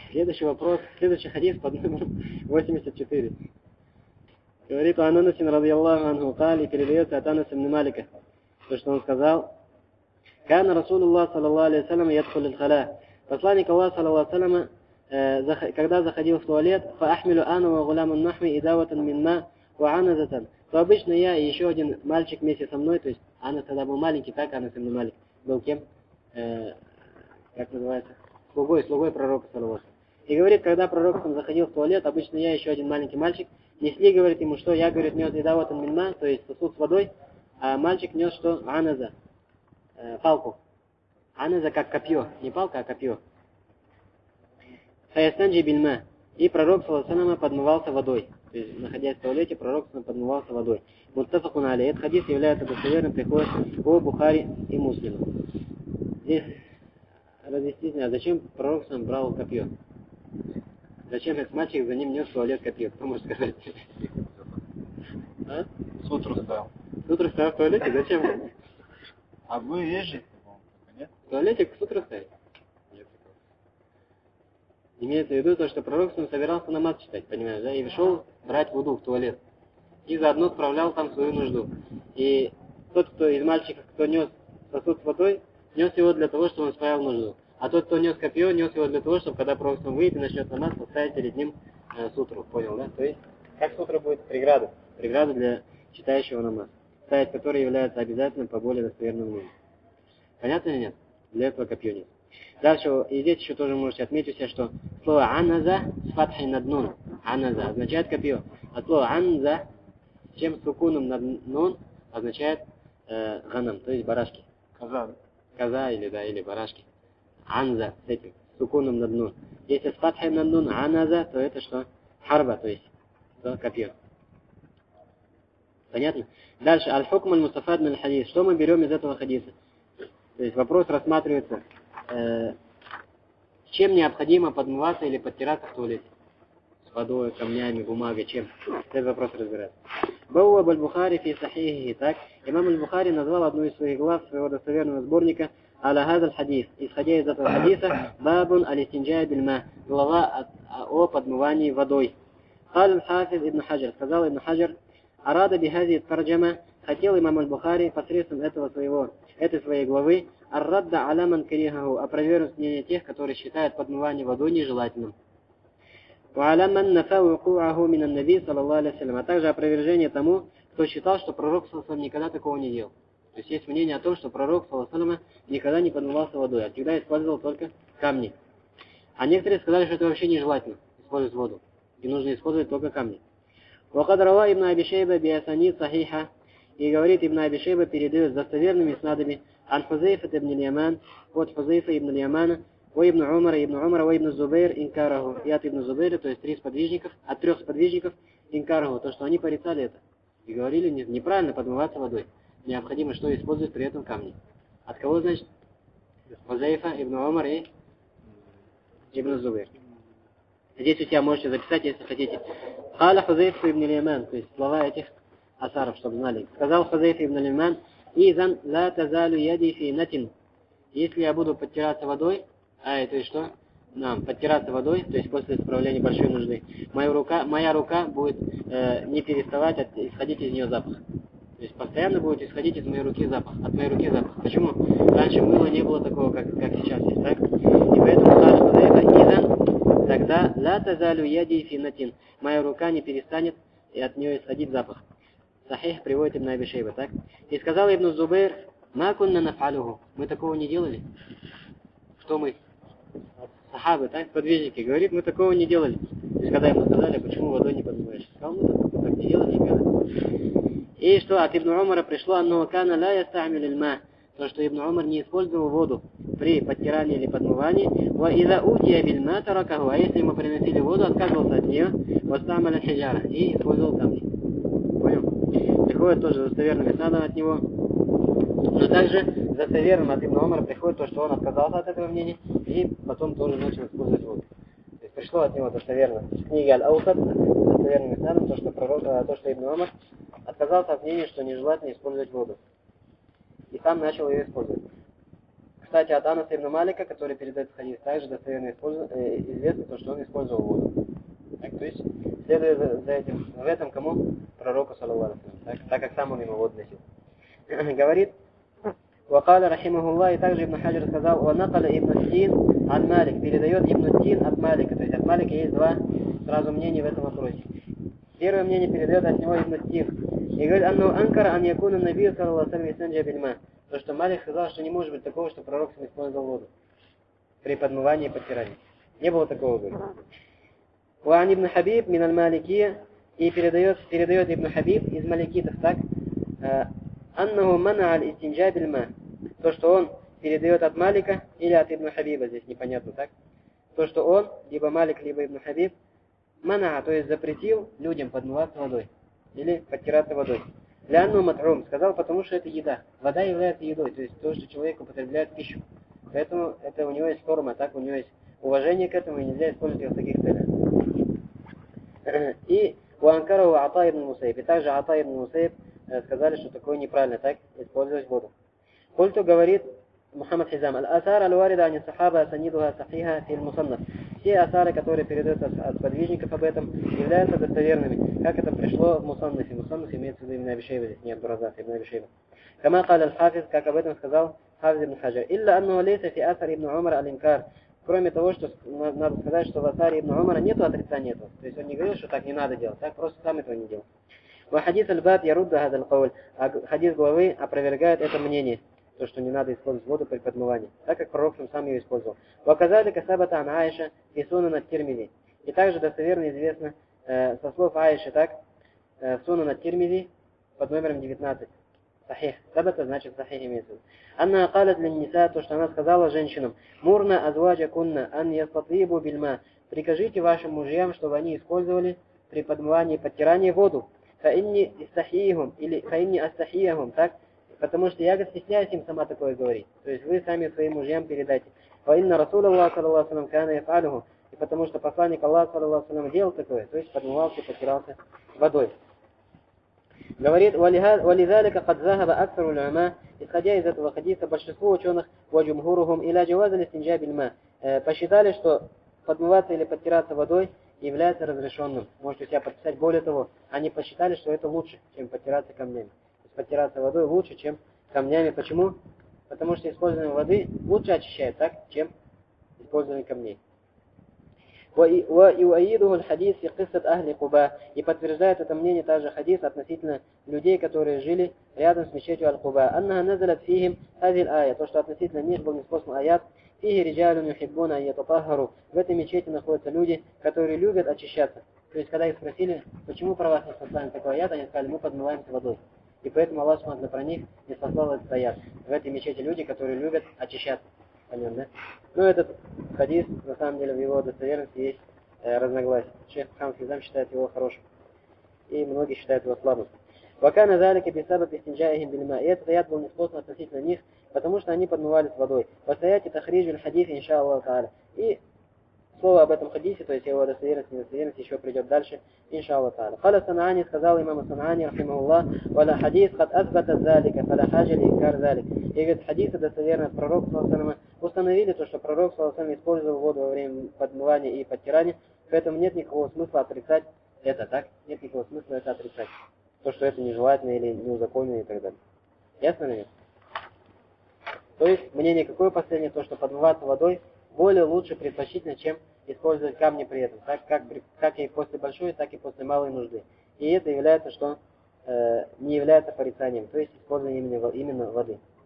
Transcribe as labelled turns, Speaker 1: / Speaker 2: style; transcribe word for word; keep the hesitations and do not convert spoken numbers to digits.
Speaker 1: Следующий вопрос, следующий хадис под номером восемьдесят четыре. Говорит, у Ананасин радийаллаху анху кали, передается от Анаса ибн Малика, то, что он сказал, «Кана Расулуллах саллаллаху алейхи салям ядхуль аль-халя». Посланник Аллаха саллаллаху алейхи салям, когда заходил в туалет, «Фаахмилу ану ва гулямун нахми идаватан минна ва аназатан». То обычно я и еще один мальчик вместе со мной, то есть Анас тогда был маленький, так Анас ибн Малик был кем? Э, как называется? Слугой, слугой пророка саллаллаху. И говорит, когда пророк сам заходил в туалет, обычно я и еще один маленький мальчик, несли, говорит ему, что я, говорит, нес идаватан минна, то есть сосуд с водой, а мальчик нес что? Аназа, э, палку. Аназа как копье, не палка, а копье. Фаястанджи бильма. И пророк саллаллаху подмывался водой. То есть, находясь в туалете, пророк подмывался водой. Муттафакун алейхи. Этот хадис является достоверным, приходит по Бухари и Муслиму. Здесь разъяснительно, а зачем пророк сам брал копье? Зачем этот мальчик за ним нес в туалет копье? Кто может сказать? А?
Speaker 2: С утру стоял.
Speaker 1: С утру стоял в туалете? Зачем?
Speaker 2: А вы езжите? Нет?
Speaker 1: В туалете с утру стоять? Имеется в виду то, что пророк сам собирался намаз читать, понимаешь, да? И шел брать вуду в туалет. И заодно справлял там свою нужду. И тот, кто из мальчиков, кто нес сосуд с водой, нес его для того, чтобы он справил нужду. А тот, кто нес копье, нес его для того, чтобы когда пророк сам выйдет и начнет намаз, поставить перед ним э, сутру. Понял, да? То есть, как сутра будет преграда? Преграда для читающего намаз. Ставить который является обязательным по более достоверному мнению. Понятно или нет? Для этого копье нет. Дальше, и здесь еще тоже можете отметить себе, что слово аназа с фатхой над нун, аназа, означает копье. А слово анза, чем с сукуном над нун, означает э, ганам, то есть барашки.
Speaker 2: Коза.
Speaker 1: Коза или, да, или барашки. Анза, с этим, с сукуном над нун. Если с фатхой над нун аназа, то это что? Харба, то есть, то копье. Понятно? Дальше, аль-хукм аль-мустафад мин хадис. Что мы берем из этого хадиса? То есть вопрос рассматривается, э, чем необходимо подмываться или подтираться в туалете? С водой, камнями, бумагой, чем? Этот вопрос разбирается. Бауаб аль-Бухари фи сахихи. Так, имам аль-Бухари назвал одну из своих глав своего достоверного сборника аля хазаль хадис. Исходя из этого хадиса, бабун аль-истинджа бильма. Глава о подмывании водой. Кал аль-Хафиз ибн Хаджар. Сказал ибн Хаджар, арада бихази тарджама. Хотел имам аль-Бухари посредством этого своего, этой своей главы ар-радда аля ман карихаху, опровергнуть мнение тех, которые считают подмывание водой нежелательным. Ва аля ман нафа вукуаху мин ан-наби саллаллаху алейхи вассалям, а также опровержение тому, кто считал, что пророк саллаллаху алейхи вассалям никогда такого не делал. То есть есть мнение о том, что пророк саллаллаху алейхи вассалям никогда не подмывался водой, а всегда использовал только камни. А некоторые сказали, что это вообще нежелательно использовать воду, и нужно использовать только камни. Ва кад рава ибн Аби Шейба би асанид сахиха. И говорит, Ибн Аби Шейба передает с достоверными снадами ан Хузейфа ибн Яман, от Хузейфа ибн Ямана, о Ибн Умара, Ибн Умара, о Ибн Зубейр, инкараху. И от Ибн Зубейра, то есть три сподвижников, от трех сподвижников, инкараху, то, что они порицали это. И говорили, неправильно подмываться водой. Необходимо, что использовать при этом камни. От кого, значит? Хузейфа, Ибн Умар и Ибн Зубейр. Здесь у тебя можете записать, если хотите. Халя Хузейфа ибн Яман, то есть слова этих асаров, чтобы знали. Сказал Хузейф ибн Лиман, «Изан ла тазалю яди фи натин». Если я буду подтираться водой, а это и что? Нам, подтираться водой, то есть после исправления большой нужды, моя рука, моя рука будет э, не переставать от, исходить из нее запах. То есть постоянно будет исходить из моей руки запах, от моей руки запах. Почему? Раньше мыла не было такого, как, как сейчас есть, так? И поэтому сказал Хузейфа, «Изан, тогда ла тазалю яди фи натин». Моя рука не перестанет и от нее исходить запах. Сахих приводит Ибн Аби Шейба, так? И сказал Ибн Зубейр, «Ма кунна нафалюху». Мы такого не делали. Что мы? Сахабы, так? Подвижники. Говорит, мы такого не делали. То есть, когда ему сказали, почему водой не подмываешь? Сказал, мы так, мы так не делали никогда. И что от Ибн Умара пришло, «Анну кана ла ястамил ильма». То, что Ибн Умар не использовал воду при подтирании или подмывании. «Ва иза утия бильма таракаху». А если ему приносили воду, отказывался от нее. «Вастамаля хиджара». И использовал камни. Понял? Приходит тоже достоверным иснадом от него. Но также достоверным от Ибн Умара приходит то, что он отказался от этого мнения и потом тоже начал использовать воду. То есть пришло от него достоверно в книге Аль-Аусад достоверным иснадом то, что пророк, то, что Ибн Умар отказался от мнения, что нежелательно использовать воду. И сам начал ее использовать. кстати, от Анаса ибн Малика, который передает хадис, также достоверно использу- э, известно то, что он использовал воду. Так, то есть, следуя за, за этим, в этом кому? Пророку, саллаллаху алейхи ва саллям, так, так как сам он ему воду носил. Говорит, وقال رحمه الله, и также Ибн Хаджар сказал, وَنَقَلَ Ибн Син ан Малик, передает Ибн Син от Малика, то есть от Малика есть два сразу мнения в этом вопросе. Первое мнение передает от него Ибн Син, и говорит, «Анну анкара ан якуна набию саллаллаху алейхи ва саллям бильма». То, что Малик сказал, что не может быть такого, что пророк сам использовал воду при подмывании и подтирании. Не было такого, говорит. «Уан Ибн Хабиб мин аль-Маликия», и передает, передает Ибн Хабиб из маликитов так, «Аннаху мана аль-истинджа бильма». То, что он передает от Малика или от Ибн Хабиба, здесь непонятно, так? То, что он, либо Малик, либо Ибн Хабиб, мана, то есть запретил людям подмываться водой или подтираться водой. Лянну матрум, сказал, потому что это еда. Вода является едой, то есть то, что человек употребляет в пищу. Поэтому это у него есть форма, так, у него есть уважение к этому, и нельзя использовать его в таких целях. И у Анкару Ата ибн Мусайб, и также Ата ибн Мусайб сказали, что такое неправильно, так, использовать воду. Культу говорит Мухаммад Хизам, «Аль-асар аль-варида ани сахаба асанидуха сахиха фил мусаннаф». Все асары, которые передаются от подвижников об этом, являются достоверными, как это пришло в Мусаннафе. Мусаннаф имеется в виду именно Абишейба, здесь не Абдуразак, ибн Абишейба. Кама каля аль-хафиз, как об этом сказал Хафиз ибн Хаджар. «Илля анну лейса фи асар ибн Умар аль-инкар». Кроме того, что надо сказать, что в асаре ибн Умара нету отрицания этого. То есть он не говорил, что так не надо делать, так просто сам этого не делал. «Ва-хадис аль-баб ярудда хадал кауль». А хадис главы опровергает это мнение, то, что не надо использовать воду при подмывании, так как пророк сам ее использовал. «Ваказали касабата ан Аиша и суна над Тирмизи». И также достоверно известно э, со слов Аиши, так, э, суна над Тирмизи под номером девятнадцать. Сахих. Сабата значит сахих имеется. Анна калат для ниса, то, что она сказала женщинам, «Мурна азваджа кунна ан ястатрибу бильма». Прикажите вашим мужьям, чтобы они использовали при подмывании и подтирании воду. «Фаинни истахиихум» или «фаинни астахиихум», так, потому что я стесняюсь им сама такое говорить. То есть вы сами своим мужьям передайте. «Фаинна Расул Аллах, саллаллаху салям, кана яфалюху». И потому что посланник Аллаха, саллаллаху салям, делал такое, то есть подмывался и потирался водой. Говорит, «Валидалика кад захаба аксару уляма». Исходя из этого хадиса, большинство ученых «Ваджумхурухум иля джавазали стинджа бильма» посчитали, что подмываться или подтираться водой является разрешенным. Можете у себя подписать. Более того, они посчитали, что это лучше, чем подтираться камнями. Подтираться водой лучше, чем камнями. Почему? Потому что использование воды лучше очищает, так, чем использование камней. И подтверждает это мнение также хадис относительно людей, которые жили рядом с мечетью Аль-Куба. Анна назалат фихим хазил ая, то, что относительно них был ниспослан аят, фихи риджалун юхиббуна айятатахару. В этой мечети находятся люди, которые любят очищаться. То есть, когда их спросили, почему про вас не спослали такой аят, они сказали, мы подмываемся водой. И поэтому Аллах смотрит про них не спасал этот аят. В этой мечети люди, которые любят очищаться. Понятно, да? Но этот хадис, на самом деле, в его достоверности есть э, разногласия. Шейх Мухаммад Хизам считает его хорошим. И многие считают его слабым. «Вакана залика бисаба пистинджаихим бильма». И этот аят был неспослан относительно них, потому что они подмывались водой. «Васаяти тахриджу аль-хадис, иншаллаху та'аля». И слово об этом хадисе, то есть его достоверность и недостоверность, еще придет дальше, иншаллаху та'аля. «Каля Санаани», сказал имам Санаани, рахимахуллах, «Валя хадис кад азбата залика, фаля хаджа ли инкар залик». И говорит, хадисы достоверно от пророка, саллаллаху, установили то, что пророк, саллаллаху, использовал воду во время подмывания и подтирания, поэтому нет никакого смысла отрицать это, так? Нет никакого смысла это отрицать. То, что это нежелательно или неузаконено и так далее. Ясно ли нет? То есть, мнение какое последнее? То, что подмываться водой более лучше, предпочтительно, чем использовать камни при этом. Так, как, как и после большой, так и после малой нужды. И это является, что э, не является порицанием. То есть, использование именно, именно воды.